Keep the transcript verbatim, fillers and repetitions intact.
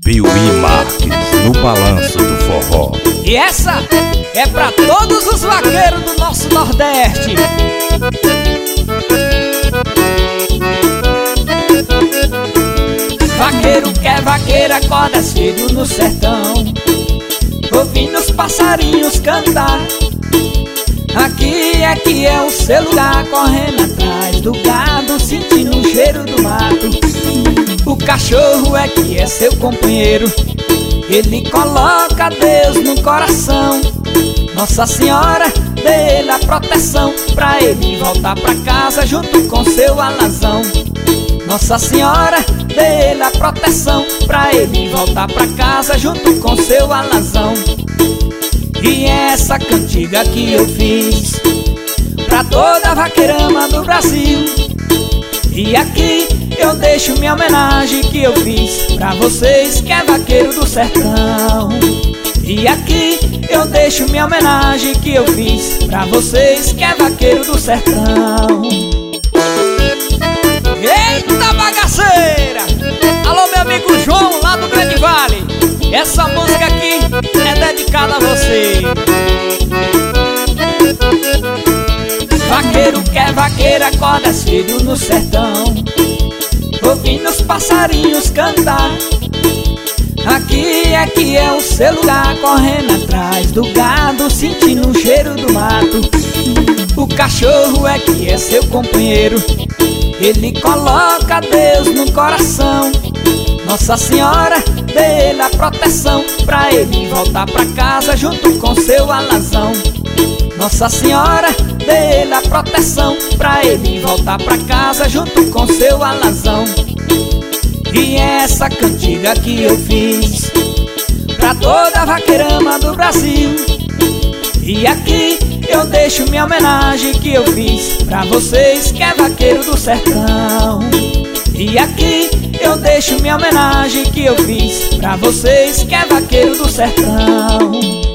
Piuí Marques, no balanço do forró. E essa é pra todos os vaqueiros do nosso Nordeste. Vaqueiro que é vaqueira, acorda cedo no sertão, ouvindo os passarinhos cantar. Aqui é que é o seu lugar, correndo atrás do gado, sentindo o cheiro do mato. O cachorro é que é seu companheiro, ele coloca Deus no coração. Nossa Senhora dê ele a proteção, pra ele voltar pra casa junto com seu alazão. Nossa Senhora dê ele a proteção, pra ele voltar pra casa junto com seu alazão. E essa cantiga que eu fiz pra toda a vaqueirama do Brasil. E aqui eu deixo minha homenagem que eu fiz pra vocês que é vaqueiro do sertão. E aqui eu deixo minha homenagem que eu fiz pra vocês que é vaqueiro do sertão. Eita bagaceira! Alô meu amigo João lá do Grande Vale, essa música aqui é dedicada a você. Vaqueiro que é vaqueira, acorda cedo no sertão, ouvindo os passarinhos cantar. Aqui é que é o seu lugar, correndo atrás do gado, sentindo o cheiro do mato. O cachorro é que é seu companheiro, ele coloca Deus no coração. Nossa Senhora dê ele a proteção, pra ele voltar pra casa junto com seu alazão. Nossa Senhora dê ele a proteção, pra ele voltar pra casa junto com seu alazão. E essa cantiga que eu fiz pra toda a vaqueirama do Brasil. E aqui eu deixo minha homenagem que eu fiz pra vocês que é vaqueiro do sertão. E aqui eu deixo minha homenagem que eu fiz pra vocês que é vaqueiro do sertão.